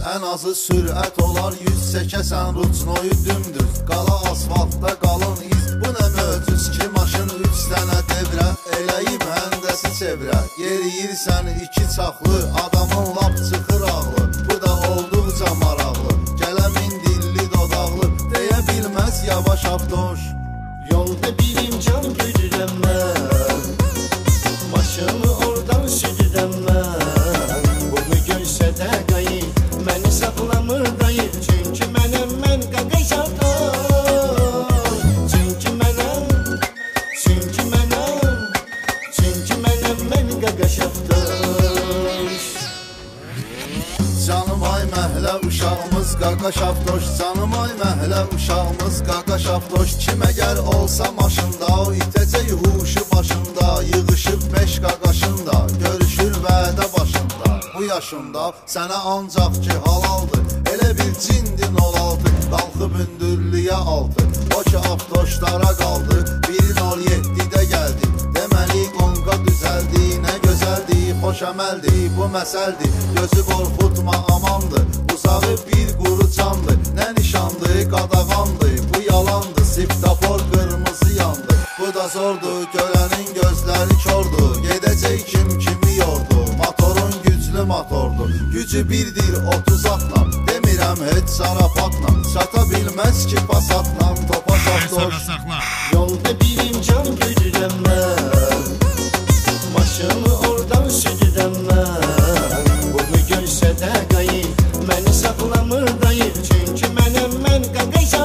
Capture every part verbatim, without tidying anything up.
ən azı sürət olar yüz. Çəkəsən ruçnoyu dümdüz, qala asfaltda qalın iz. Bu nə möcüz ki, maşın üç dənə devrə eləyib həndəsi çevrə. Yeriyirsən iki çaxlı, adamın lap çıxır ağlı. Bu da olduqca maraqlı, gələmin dilli dodaqlı. Deyə bilməz yavaş avtoş. Yolda birim can güdürəm mən, maşını oradan südürəm mən. Bunu görsə də qayı, məni saxlamır dayı. Çünki mənəm mən qaqaş avtoş. Çünki mənəm, çünki mənəm, çünki mənəm mən qaqaş avtoş. Canım ay məhlə uşağımız qaqaş avtoş. Canım ay məhlə uşağımız qaqaş avtoş. Kim əgər olsa maşında, o itəcək huşu başında. Yığışıb beş qaqaşında, görüşür vədə başında. Bu yaşında sənə ancaq ki halaldır, elə bir cindin olaldı. Qalxıb hündürlüyə altı, o ki avtoşlara qaldı. Birin ol yeddidə gəldi, deməli qonqa düzəldi. Nə gözəldi, xoş əməldi, bu məsəldi. Gözü qorxutma amandır, uzağı bir quru candır. Nə nişandı, qadağandı, bu yalandı. Siftafor qırmızı yandı, bu da zordu, görənin gözləri kordu. Gedəcək kim kimi yordu, motorun güclü motordur. Gücü birdir otuz atla, demirəm heç zarafatla. Çata bilməz ki pasatla, topa avtoş. Yolda birim can güdürəm mən, maşını oradan südürəm mən. Bunu görsə də qayı, məni saxlamır dayı. Çünki mənəm mən qaqaş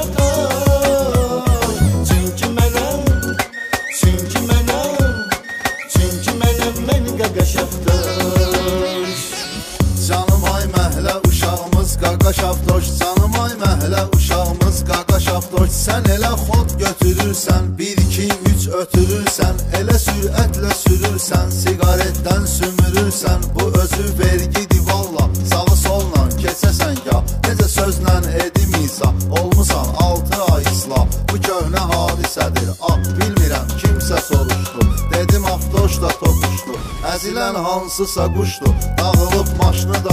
avtoş. Çünki mənəm, çünki mənəm, çünki mənəm mən qaqaş avtoş. Canım ay məhlə uşağımız qaqaş avtoş. Canım ay məhlə uşağımız qaqaş avtoş. Sən elə xod götürürsən, bir iki üç ötürürsən. Elə sürətlə sürürsən, sigaretdən sümürürsən. Bu özü vergidir valla, sağı solla keçəsən ya. Necə sözlə edim izah, olmusan altı ay islah. Bu köhnə hadisədir, ah bilmirəm kimsə soruşdu. Dedim avtoş da topuşdu, əzilən hansısa quşdu. Dağılıb maşını